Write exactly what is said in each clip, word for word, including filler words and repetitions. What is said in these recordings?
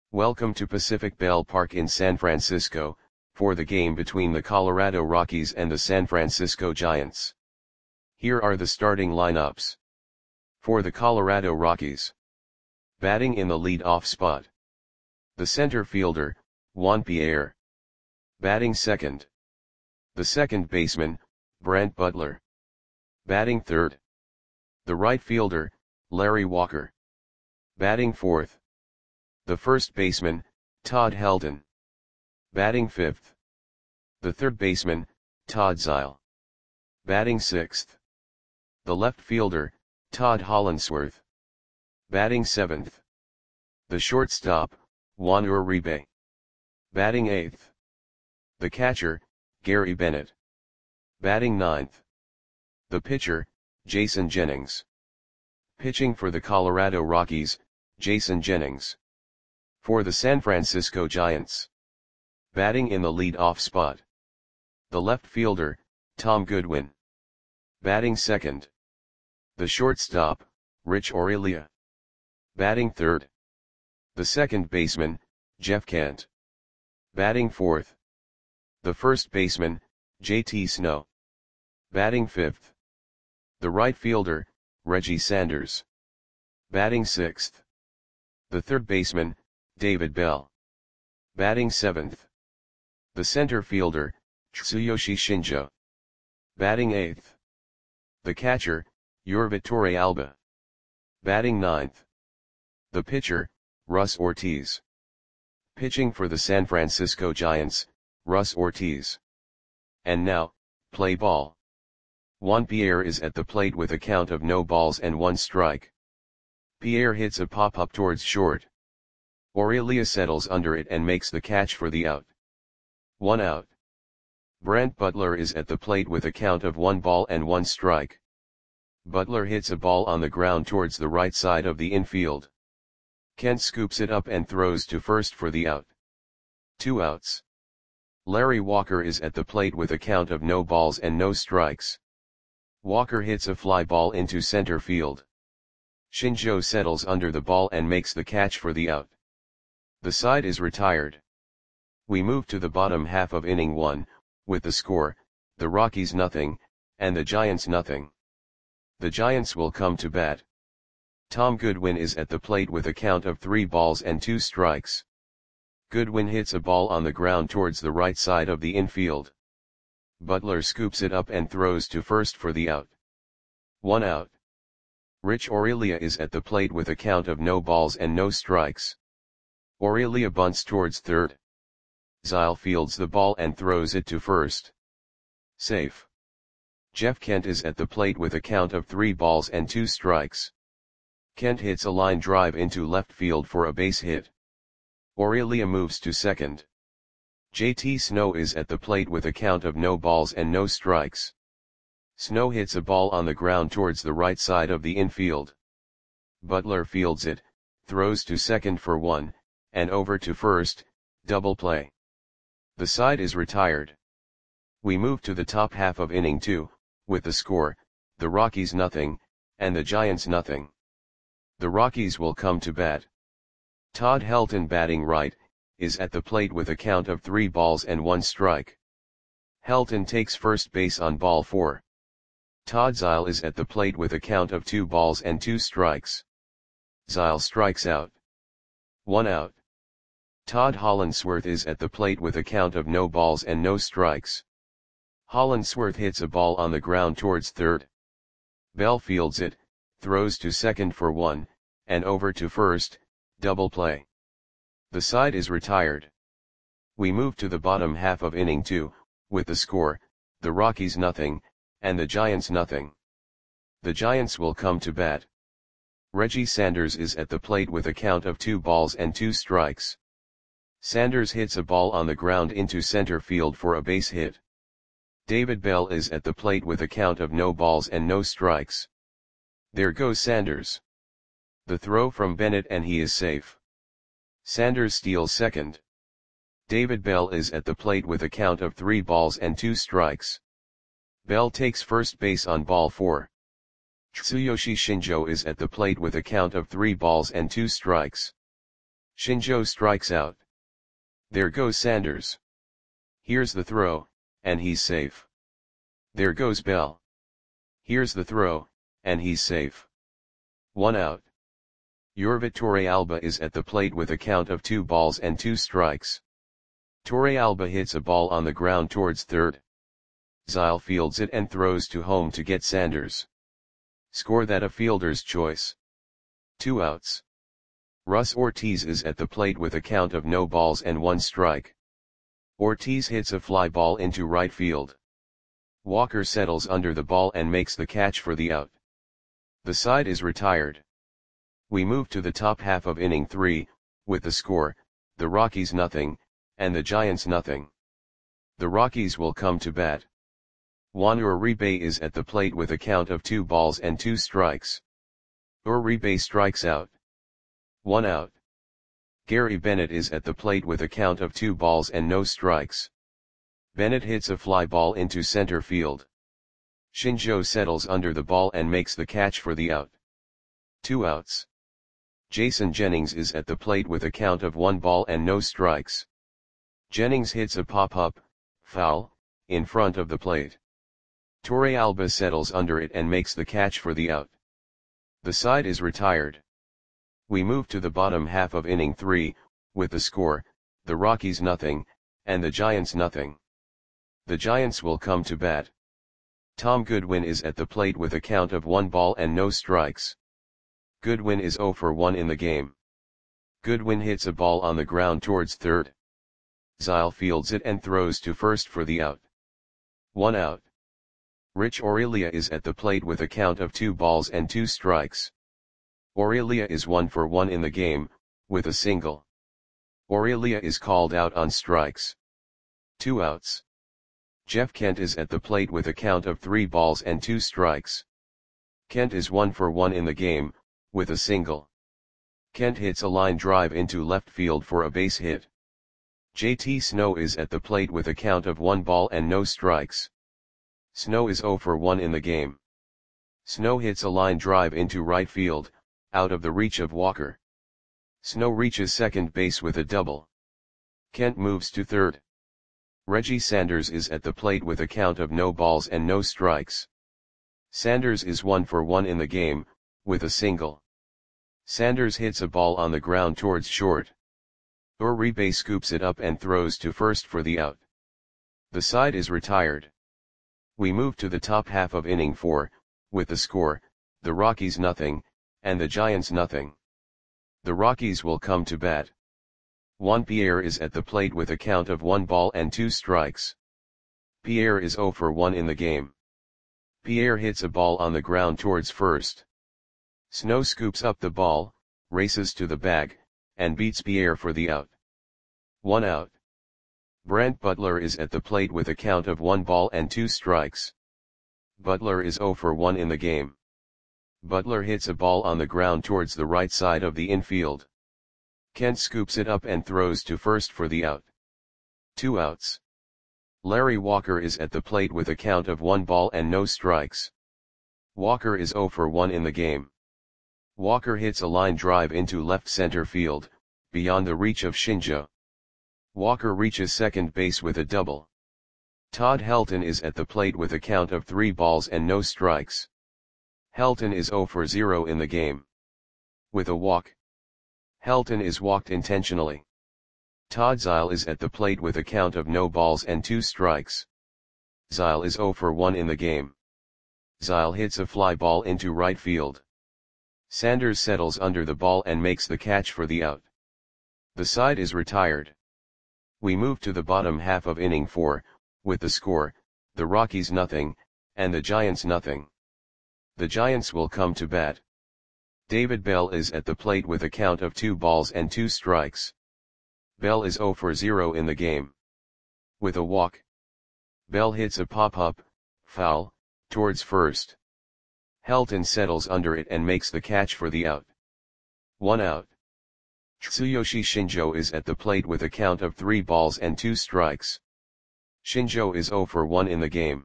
Welcome to Pacific Bell Park in San Francisco, for the game between the Colorado Rockies and the San Francisco Giants. Here are the starting lineups. For the Colorado Rockies. Batting in the lead-off spot. The center fielder, Juan Pierre. Batting second. The second baseman, Brent Butler. Batting third. The right fielder, Larry Walker. Batting fourth. The first baseman, Todd Helton. Batting fifth. The third baseman, Todd Zeile. Batting sixth. The left fielder, Todd Hollandsworth. Batting seventh. The shortstop, Juan Uribe. Batting eighth. The catcher, Gary Bennett. Batting ninth. The pitcher, Jason Jennings. Pitching for the Colorado Rockies, Jason Jennings. For the San Francisco Giants. Batting in the lead-off spot. The left fielder, Tom Goodwin. Batting second. The shortstop, Rich Aurilia. Batting third. The second baseman, Jeff Kent. Batting fourth. The first baseman, J T Snow. Batting fifth. The right fielder, Reggie Sanders. Batting sixth. The third baseman, David Bell. Batting seventh. The center fielder, Tsuyoshi Shinjo. Batting eighth. The catcher, Yorvit Torrealba. Batting ninth. The pitcher, Russ Ortiz. Pitching for the San Francisco Giants, Russ Ortiz. And now, play ball. Juan Pierre is at the plate with a count of no balls and one strike. Pierre hits a pop-up towards short. Aurilia settles under it and makes the catch for the out. One out. Brent Butler is at the plate with a count of one ball and one strike. Butler hits a ball on the ground towards the right side of the infield. Kent scoops it up and throws to first for the out. Two outs. Larry Walker is at the plate with a count of no balls and no strikes. Walker hits a fly ball into center field. Shinjo settles under the ball and makes the catch for the out. The side is retired. We move to the bottom half of inning one, with the score, the Rockies nothing, and the Giants nothing. The Giants will come to bat. Tom Goodwin is at the plate with a count of three balls and two strikes. Goodwin hits a ball on the ground towards the right side of the infield. Butler scoops it up and throws to first for the out. One out. Rich Aurilia is at the plate with a count of no balls and no strikes. Aurilia bunts towards third. Zeile fields the ball and throws it to first. Safe. Jeff Kent is at the plate with a count of three balls and two strikes. Kent hits a line drive into left field for a base hit. Aurilia moves to second. J T Snow is at the plate with a count of no balls and no strikes. Snow hits a ball on the ground towards the right side of the infield. Butler fields it, throws to second for one, and over to first, double play. The side is retired. We move to the top half of inning two, with the score, the Rockies nothing, and the Giants nothing. The Rockies will come to bat. Todd Helton batting right, is at the plate with a count of three balls and one strike. Helton takes first base on ball four. Todd Zeile is at the plate with a count of two balls and two strikes. Zeile strikes out. One out. Todd Hollandsworth is at the plate with a count of no balls and no strikes. Hollandsworth hits a ball on the ground towards third. Bell fields it, throws to second for one, and over to first, double play. The side is retired. We move to the bottom half of inning two, with the score, the Rockies nothing, and the Giants nothing. The Giants will come to bat. Reggie Sanders is at the plate with a count of two balls and two strikes. Sanders hits a ball on the ground into center field for a base hit. David Bell is at the plate with a count of no balls and no strikes. There goes Sanders. The throw from Bennett and he is safe. Sanders steals second. David Bell is at the plate with a count of three balls and two strikes. Bell takes first base on ball four. Tsuyoshi Shinjo is at the plate with a count of three balls and two strikes. Shinjo strikes out. There goes Sanders. Here's the throw, and he's safe. There goes Bell. Here's the throw, and he's safe. One out. Yorvit Torrealba is at the plate with a count of two balls and two strikes. Torrealba hits a ball on the ground towards third. Zyle fields it and throws to home to get Sanders. Score that a fielder's choice. Two outs. Russ Ortiz is at the plate with a count of no balls and one strike. Ortiz hits a fly ball into right field. Walker settles under the ball and makes the catch for the out. The side is retired. We move to the top half of inning three, with the score, the Rockies nothing, and the Giants nothing. The Rockies will come to bat. Juan Uribe is at the plate with a count of two balls and two strikes. Uribe strikes out. One out. Gary Bennett is at the plate with a count of two balls and no strikes. Bennett hits a fly ball into center field. Shinjo settles under the ball and makes the catch for the out. Two outs. Jason Jennings is at the plate with a count of one ball and no strikes. Jennings hits a pop-up, foul, in front of the plate. Torrealba settles under it and makes the catch for the out. The side is retired. We move to the bottom half of inning three, with the score, the Rockies nothing, and the Giants nothing. The Giants will come to bat. Tom Goodwin is at the plate with a count of one ball and no strikes. Goodwin is zero for one in the game. Goodwin hits a ball on the ground towards third. Zyle fields it and throws to first for the out. One out. Rich Aurelia is at the plate with a count of two balls and two strikes. Aurelia is one for one in the game, with a single. Aurelia is called out on strikes. Two outs. Jeff Kent is at the plate with a count of three balls and two strikes. Kent is one for one in the game, with a single. Kent hits a line drive into left field for a base hit. J T Snow is at the plate with a count of one ball and no strikes. Snow is zero for one in the game. Snow hits a line drive into right field, out of the reach of Walker. Snow reaches second base with a double. Kent moves to third. Reggie Sanders is at the plate with a count of no balls and no strikes. Sanders is one for one in the game, with a single. Sanders hits a ball on the ground towards short. Uribe scoops it up and throws to first for the out. The side is retired. We move to the top half of inning four, with the score, the Rockies nothing, and the Giants nothing. The Rockies will come to bat. Juan Pierre is at the plate with a count of one ball and two strikes. Pierre is zero for one in the game. Pierre hits a ball on the ground towards first. Snow scoops up the ball, races to the bag, and beats Pierre for the out. One out. Brant Butler is at the plate with a count of one ball and two strikes. Butler is zero for one in the game. Butler hits a ball on the ground towards the right side of the infield. Kent scoops it up and throws to first for the out. Two outs. Larry Walker is at the plate with a count of one ball and no strikes. Walker is zero for one in the game. Walker hits a line drive into left center field, beyond the reach of Shinjo. Walker reaches second base with a double. Todd Helton is at the plate with a count of three balls and no strikes. Helton is zero for zero in the game. With a walk. Helton is walked intentionally. Todd Zyle is at the plate with a count of no balls and two strikes. Zyle is zero for one in the game. Zyle hits a fly ball into right field. Sanders settles under the ball and makes the catch for the out. The side is retired. We move to the bottom half of inning four, with the score, the Rockies nothing, and the Giants nothing. The Giants will come to bat. David Bell is at the plate with a count of two balls and two strikes. Bell is zero for zero in the game. With a walk. Bell hits a pop-up, foul, towards first. Helton settles under it and makes the catch for the out. One out. Tsuyoshi Shinjo is at the plate with a count of three balls and two strikes. Shinjo is zero for one in the game.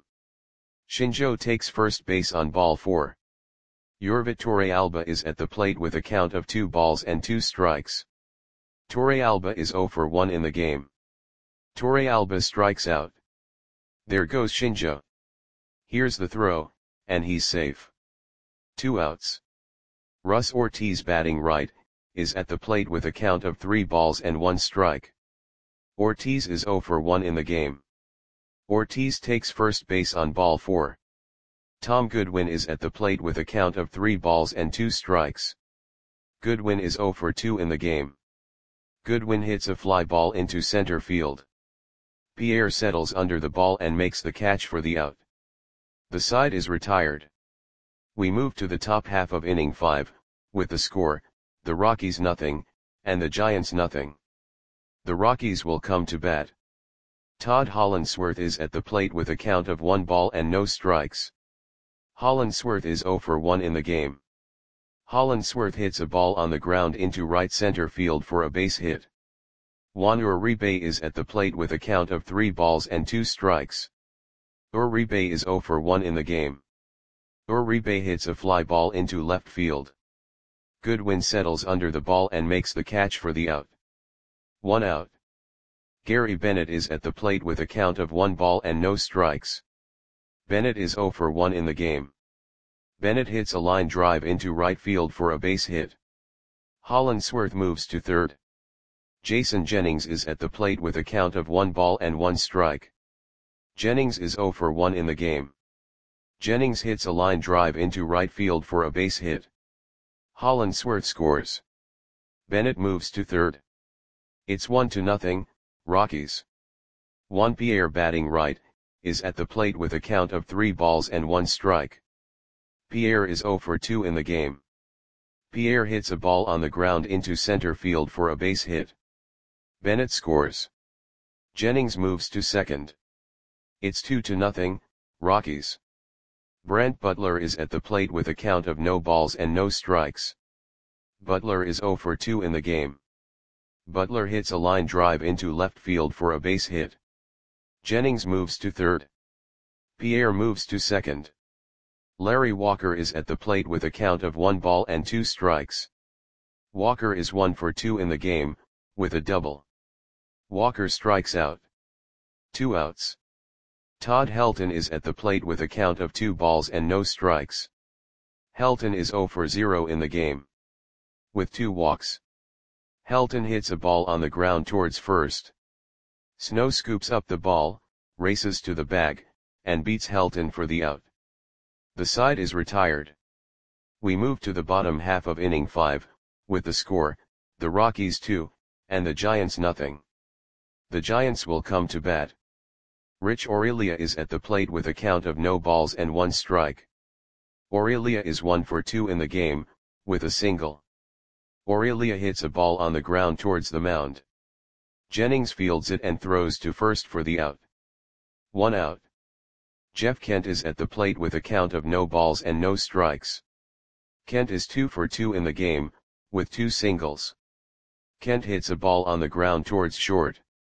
Shinjo takes first base on ball four. Yorvit Torrealba is at the plate with a count of two balls and two strikes. Torrealba is zero for one in the game. Torrealba strikes out. There goes Shinjo. Here's the throw, and he's safe. Two outs. Russ Ortiz, batting right, is at the plate with a count of three balls and one strike. Ortiz is zero for one in the game. Ortiz takes first base on ball four. Tom Goodwin is at the plate with a count of three balls and two strikes. Goodwin is zero for two in the game. Goodwin hits a fly ball into center field. Pierre settles under the ball and makes the catch for the out. The side is retired. We move to the top half of inning five, with the score, the Rockies nothing, and the Giants nothing. The Rockies will come to bat. Todd Hollandsworth is at the plate with a count of one ball and no strikes. Hollandsworth is zero for one in the game. Hollandsworth hits a ball on the ground into right center field for a base hit. Juan Uribe is at the plate with a count of three balls and two strikes. Uribe is zero for one in the game. Uribe hits a fly ball into left field. Goodwin settles under the ball and makes the catch for the out. One out. Gary Bennett is at the plate with a count of one ball and no strikes. Bennett is zero for one in the game. Bennett hits a line drive into right field for a base hit. Hollandsworth moves to third. Jason Jennings is at the plate with a count of one ball and one strike. Jennings is zero for one in the game. Jennings hits a line drive into right field for a base hit. Hollandsworth scores. Bennett moves to third. It's one to nothing, Rockies. Juan Pierre, batting right, is at the plate with a count of three balls and one strike. Pierre is zero for two in the game. Pierre hits a ball on the ground into center field for a base hit. Bennett scores. Jennings moves to second. It's two to nothing, Rockies. Brent Butler is at the plate with a count of no balls and no strikes. Butler is zero for two in the game. Butler hits a line drive into left field for a base hit. Jennings moves to third. Pierre moves to second. Larry Walker is at the plate with a count of one ball and two strikes. Walker is one for two in the game, with a double. Walker strikes out. Two outs. Todd Helton is at the plate with a count of two balls and no strikes. Helton is zero for zero in the game. With two walks. Helton hits a ball on the ground towards first. Snow scoops up the ball, races to the bag, and beats Helton for the out. The side is retired. We move to the bottom half of inning five, with the score, the Rockies two, and the Giants nothing. The Giants will come to bat. Rich Aurelia is at the plate with a count of no balls and one strike. Aurelia is one for two in the game, with a single. Aurelia hits a ball on the ground towards the mound. Jennings fields it and throws to first for the out. One out. Jeff Kent is at the plate with a count of no balls and no strikes. Kent is two for two in the game, with two singles. Kent hits a ball on the ground towards short.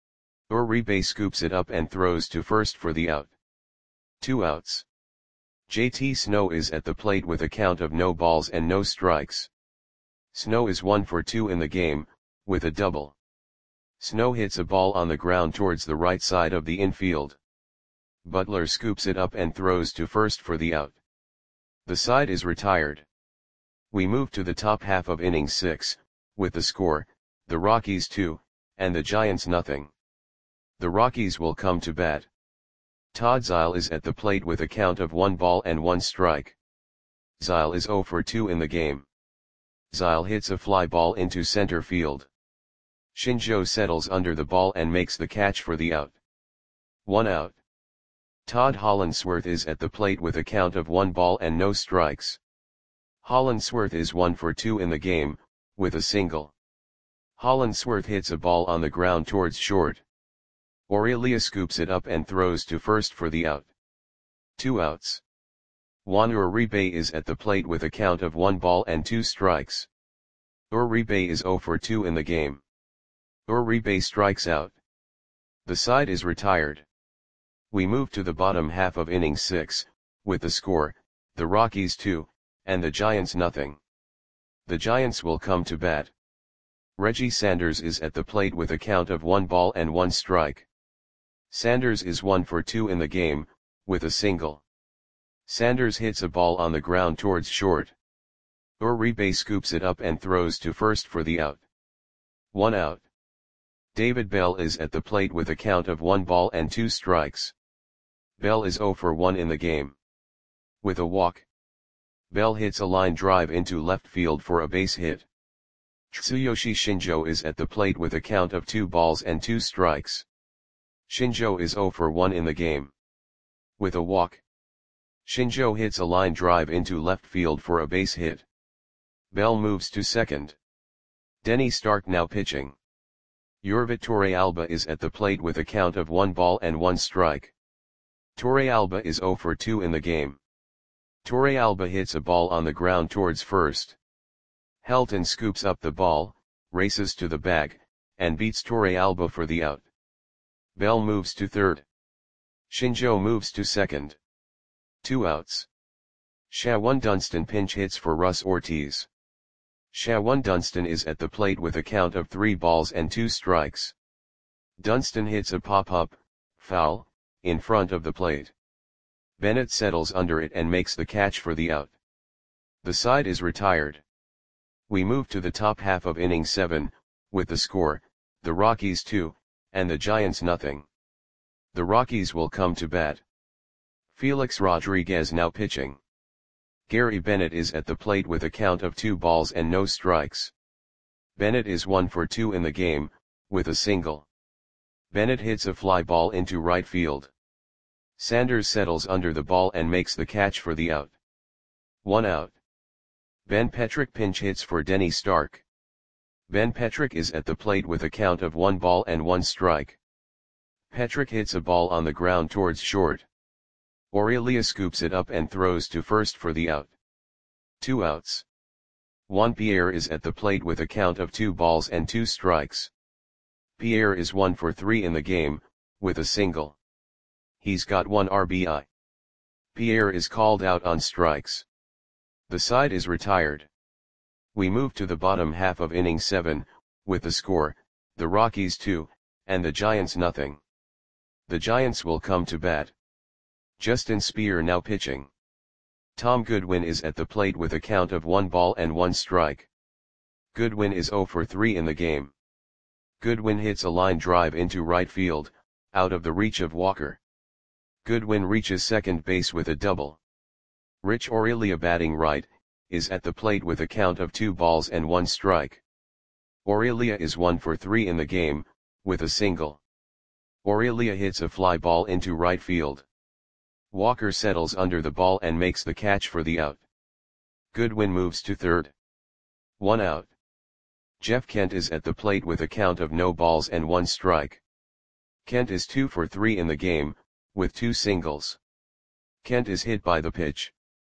Uribe scoops it up and throws to first for the out. Two outs. J T Snow is at the plate with a count of no balls and no strikes. Snow is one for two in the game, with a double. Snow hits a ball on the ground towards the right side of the infield. Butler scoops it up and throws to first for the out. The side is retired. We move to the top half of inning six, with the score, the Rockies two, and the Giants nothing. The Rockies will come to bat. Todd Zeile is at the plate with a count of one ball and one strike. Zeile is zero for two in the game. Zeile hits a fly ball into center field. Shinjo settles under the ball and makes the catch for the out. One out. Todd Hollandsworth is at the plate with a count of one ball and no strikes. Hollandsworth is one for two in the game, with a single. Hollandsworth hits a ball on the ground towards short. Aurelia scoops it up and throws to first for the out. Two outs. Juan Uribe is at the plate with a count of one ball and two strikes. Uribe is zero for two in the game. Uribe strikes out. The side is retired. We move to the bottom half of inning six, with the score, the Rockies two, and the Giants nothing. The Giants will come to bat. Reggie Sanders is at the plate with a count of one ball and one strike. Sanders is one for two in the game, with a single. Sanders hits a ball on the ground towards short. Uribe scoops it up and throws to first for the out. One out. David Bell is at the plate with a count of one ball and two strikes. Bell is zero for one in the game. With a walk. Bell hits a line drive into left field for a base hit. Tsuyoshi Shinjo is at the plate with a count of two balls and two strikes. Shinjo is zero for one in the game. With a walk. Shinjo hits a line drive into left field for a base hit. Bell moves to second. Denny Stark now pitching. Yorvit Torrealba is at the plate with a count of one ball and one strike. Torrealba is zero for two in the game. Torrealba hits a ball on the ground towards first. Helton scoops up the ball, races to the bag, and beats Torrealba for the out. Bell moves to third. Shinjo moves to second. Two outs. Shawan Dunston pinch hits for Russ Ortiz. Shawan Dunston is at the plate with a count of three balls and two strikes. Dunston hits a pop-up, foul, in front of the plate. Bennett settles under it and makes the catch for the out. The side is retired. We move to the top half of inning seven, with the score, the Rockies two, and the Giants nothing. The Rockies will come to bat. Felix Rodriguez now pitching. Gary Bennett is at the plate with a count of two balls and no strikes. Bennett is one for two in the game, with a single. Bennett hits a fly ball into right field. Sanders settles under the ball and makes the catch for the out. One out. Ben Petrick pinch hits for Denny Stark. Ben Petrick is at the plate with a count of one ball and one strike. Petrick hits a ball on the ground towards short. Aurelia scoops it up and throws to first for the out. Two outs. Juan Pierre is at the plate with a count of two balls and two strikes. Pierre is one for three in the game, with a single. He's got one R B I. Pierre is called out on strikes. The side is retired. We move to the bottom half of inning seven, with the score, the Rockies two, and the Giants nothing. The Giants will come to bat. Justin Speer now pitching. Tom Goodwin is at the plate with a count of one ball and one strike. Goodwin is zero for three in the game. Goodwin hits a line drive into right field, out of the reach of Walker. Goodwin reaches second base with a double. Rich Aurelia batting right, is at the plate with a count of two balls and one strike. Aurelia is one for three in the game, with a single. Aurelia hits a fly ball into right field. Walker settles under the ball and makes the catch for the out. Goodwin moves to third. One out. Jeff Kent is at the plate with a count of no balls and one strike. Kent is two for three in the game, with two singles. Kent is hit by the pitch.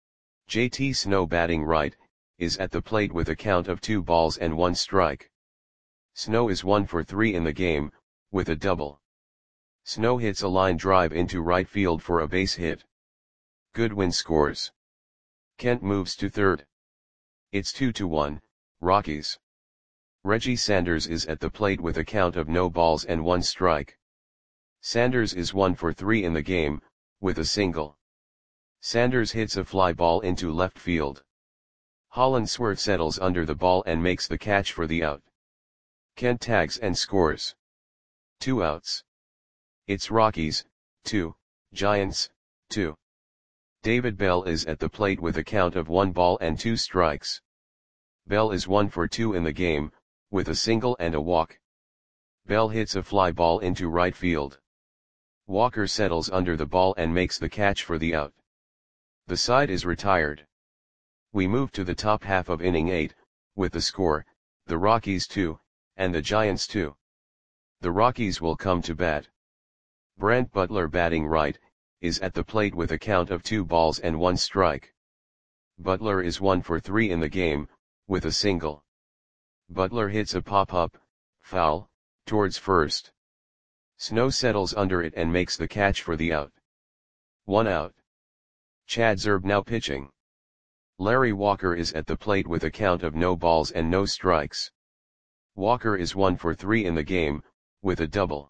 J T Snow batting right, is at the plate with a count of two balls and one strike. Snow is one for three in the game, with a double. Snow hits a line drive into right field for a base hit. Goodwin scores. Kent moves to third. It's two to one, Rockies. Reggie Sanders is at the plate with a count of no balls and one strike. Sanders is one for three in the game, with a single. Sanders hits a fly ball into left field. Hollandsworth settles under the ball and makes the catch for the out. Kent tags and scores. Two outs. It's Rockies, two, Giants, two. David Bell is at the plate with a count of one ball and two strikes. Bell is one for two in the game, with a single and a walk. Bell hits a fly ball into right field. Walker settles under the ball and makes the catch for the out. The side is retired. We move to the top half of inning eight, with the score, the Rockies two, and the Giants two. The Rockies will come to bat. Brent Butler batting right, is at the plate with a count of two balls and one strike. Butler is one for three in the game, with a single. Butler hits a pop-up, foul, towards first. Snow settles under it and makes the catch for the out. One out. Chad Zerb now pitching. Larry Walker is at the plate with a count of no balls and no strikes. Walker is one for three in the game, with a double.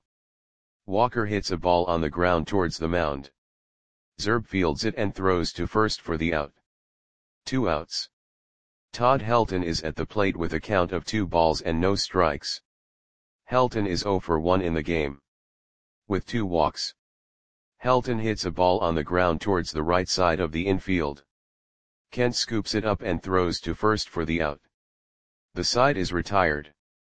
Walker hits a ball on the ground towards the mound. Zerb fields it and throws to first for the out. Two outs. Todd Helton is at the plate with a count of two balls and no strikes. Helton is zero for one in the game. With two walks. Helton hits a ball on the ground towards the right side of the infield. Kent scoops it up and throws to first for the out. The side is retired.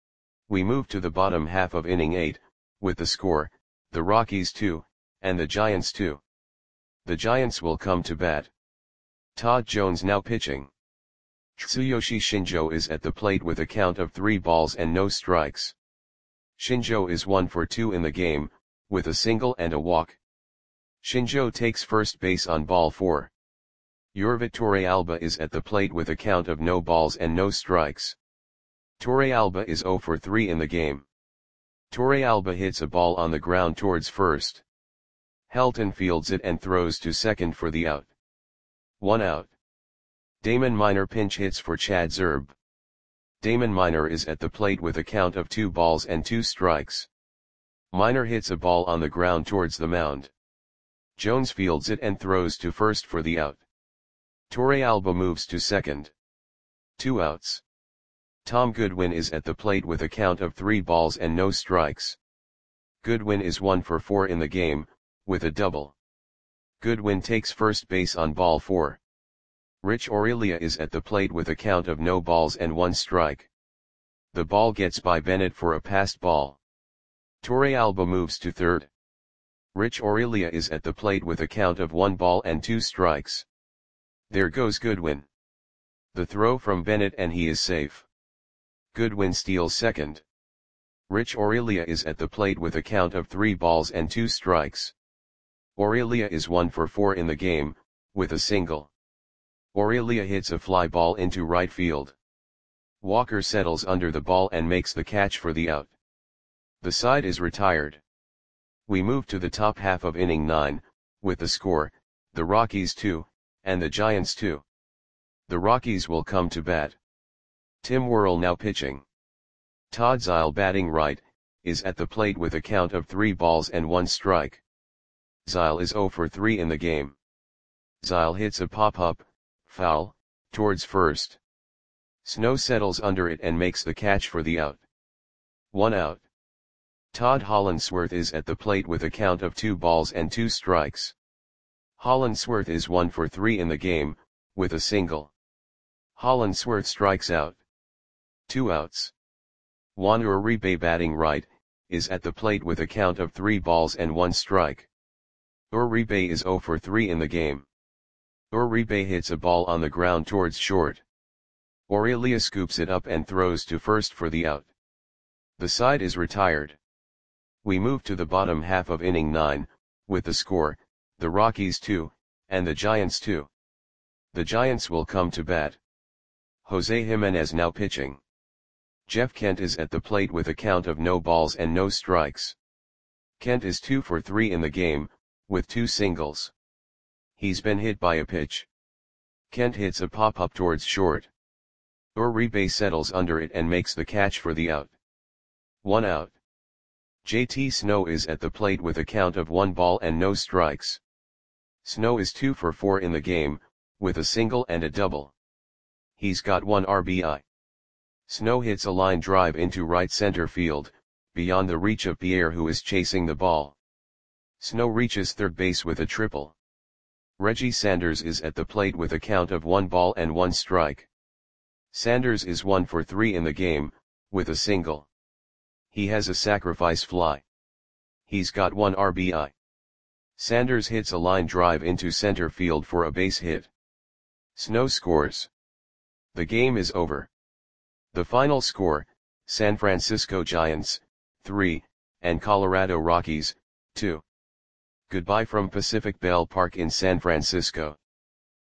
We move to the bottom half of inning eight, with the score, the Rockies two, and the Giants two. The Giants will come to bat. Todd Jones now pitching. Tsuyoshi Shinjo is at the plate with a count of three balls and no strikes. Shinjo is one for two in the game, with a single and a walk. Shinjo takes first base on ball four. Yorvit Torrealba is at the plate with a count of no balls and no strikes. Torrealba is zero for three in the game. Torrealba hits a ball on the ground towards first. Helton fields it and throws to second for the out. One out. Damon Minor pinch hits for Chad Zerb. Damon Minor is at the plate with a count of two balls and two strikes. Minor hits a ball on the ground towards the mound. Jones fields it and throws to first for the out. Torrealba moves to second. Two outs. Tom Goodwin is at the plate with a count of three balls and no strikes. Goodwin is one for four in the game, with a double. Goodwin takes first base on ball four. Rich Aurelia is at the plate with a count of no balls and one strike. The ball gets by Bennett for a passed ball. Torrealba moves to third. Rich Aurelia is at the plate with a count of one ball and two strikes. There goes Goodwin. The throw from Bennett and he is safe. Goodwin steals second. Rich Aurelia is at the plate with a count of three balls and two strikes. Aurelia is one for four in the game, with a single. Aurelia hits a fly ball into right field. Walker settles under the ball and makes the catch for the out. The side is retired. We move to the top half of inning nine, with the score, the Rockies two, and the Giants two. The Rockies will come to bat. Tim Worrell now pitching. Todd Zeile batting right, is at the plate with a count of three balls and one strike. Zeile is zero for three in the game. Zeile hits a pop-up, foul, towards first. Snow settles under it and makes the catch for the out. One out. Todd Hollandsworth is at the plate with a count of two balls and two strikes. Hollandsworth is one for three in the game, with a single. Hollandsworth strikes out. Two outs. Juan Uribe batting right, is at the plate with a count of three balls and one strike. Uribe is zero for three in the game. Uribe hits a ball on the ground towards short. Aurelia scoops it up and throws to first for the out. The side is retired. We move to the bottom half of inning nine, with the score, the Rockies two, and the Giants two. The Giants will come to bat. Jose Jimenez now pitching. Jeff Kent is at the plate with a count of no balls and no strikes. Kent is two for three in the game, with two singles. He's been hit by a pitch. Kent hits a pop-up towards short. Uribe settles under it and makes the catch for the out. One out. J T Snow is at the plate with a count of one ball and no strikes. Snow is two for four in the game, with a single and a double. He's got one R B I. Snow hits a line drive into right center field, beyond the reach of Pierre who is chasing the ball. Snow reaches third base with a triple. Reggie Sanders is at the plate with a count of one ball and one strike. Sanders is one for three in the game, with a single. He has a sacrifice fly. He's got one R B I. Sanders hits a line drive into center field for a base hit. Snow scores. The game is over. The final score, San Francisco Giants, three, and Colorado Rockies, two. Goodbye from Pacific Bell Park in San Francisco.